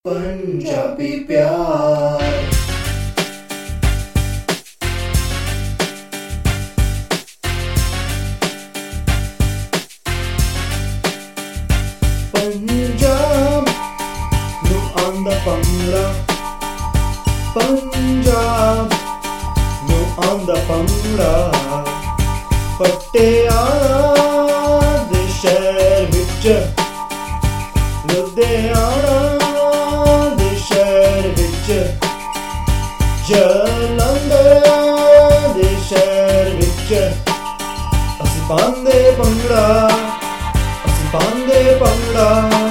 पंजाबी प्यार। पंजाब नू आंदा पंगड़ा, पंजाब नू आंदा पंगड़ा, पटियाला दे शहर विच, लुधियाना दे शहर विच, जलंधर दे शहर विच असीं पांदे पंगड़ा, असीं पांदे पंगड़ा।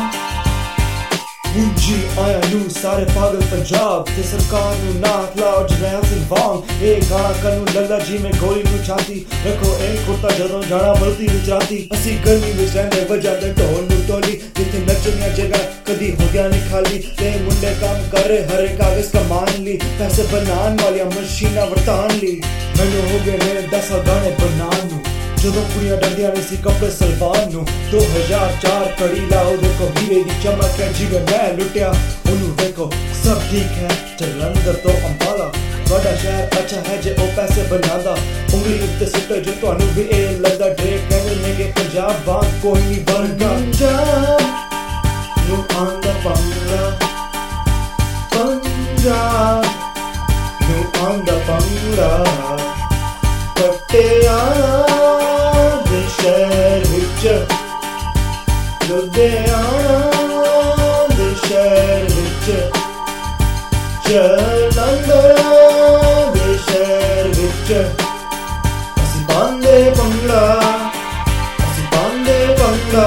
मुंजी आया नू सारे पागल पंजाब ते सरकार नू नाथ लाओ जरनैल सिंह वांग। ए गाना कनू लल्ला जी में गोली नू छाती रखो, ए कुर्ता जदों जाना मलती नू चाहती। असी गर्मी विच रहिंदे वजांदे ढोल नू टोली, जिथे नचनिया जगह कदी हो गया नहीं खाली। ते मुंडे काम कर रहे हरे कागज कमान ली, पैसे बनान वालियां मशीनां वरतान ली। मैनू हो गए मेरे 10 गाने बनान नू, जदों कुड़ियां डरदियां नहीं सी कपड़े सलवान नू। 2004 कड़ी लाओ देखो हीरे दी चमक है, जिवें मैं लुटिया ओनू देखो सब ठीक है। जलंधर तो अंबाला बड़ा शहर अच्छा है जे ओ पैसे बनांदा। उंगली उत्ते सुट्टे जे तुहानू भी ए लगदा ड्रे कहंदे ने कि पंजाब वांग कोई नहीं बनगा। पंजाब नू आंदा पंगड़ा, पंजाब नू आंदा पंगड़ा, पटियाला दे शहर विच, लुधियाना दे शहर विच, जलंधर दे शहर विच असीं पांदे पंगड़ा, असीं पांदे पंगड़ा।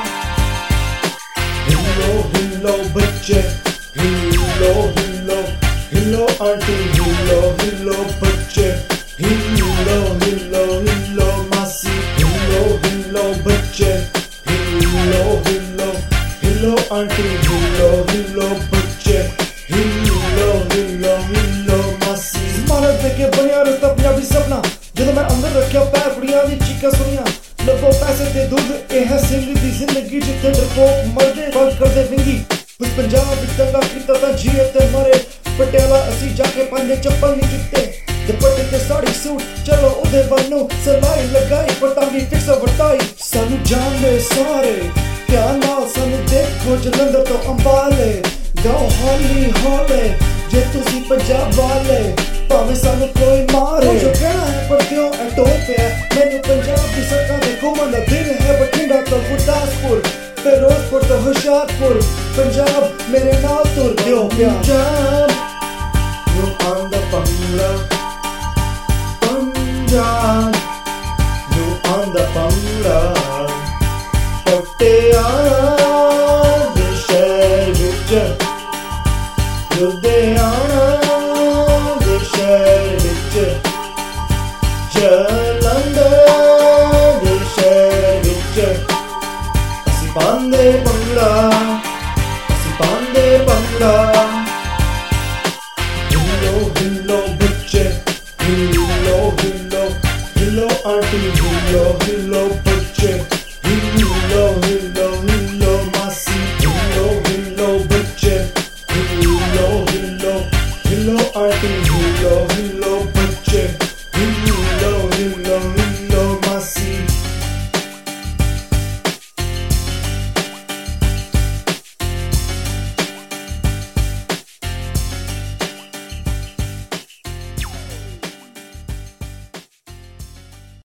हिलो हिलो बच्चे, हिलो हिलो हिलो आंटी, हिलो हिलो बच्चे, हिलो हिलो हिलो मासी, हिलो हिलो बच्चे, हिलो हिलो हिलो आंटी, हिलो हिलो बच्चे, हिलो हिलो हिलो मासी। मारा देखे बनिया रस्ता पंजाबी सपना, जदों मैं अंदर रखिया पैर कुड़ियां दी चीकां सुनियां। लब्बो पैसे ते दुध ए है सिंगली दी जिंदगी, जिथे डरपोक मरदे बंद करदे विंगी। उस पंजाब विच दंगा कीता तां जिए ते मरे, पटियाला असीं जाके पांदे चप्पल नहीं जुत्ते। दुपट्टे ते साड़ी सूट चलो उदे बनू, सलाई लगाई पटांगी फिक्स वटाई। सानू जानदे सारे ध्यान नाल सानू देखो, जलंधर तो अंबाले गाओ हौली हौले जे तुसी पंजाब वाले, भावें सानू कोई मारे। जो कहना है पर दियो ए टोल पे है, मैनू पंजाब दी सड़कां ते घूमण दा दिल है। बठिंडा तो गुरदासपुर, फिरोजपुर तो हुशियारपुर, पंजाब मेरे नाल तुर दियो प्यार। नू आंदा पंगड़ा, पंजाब नू आंदा पंगड़ा, पटियाला दे शहर विच, लुधियाना दे शहर विच, जलंधर दे शहर विच असीं पांदे पंगड़ा, असीं पांदे पंगड़ा।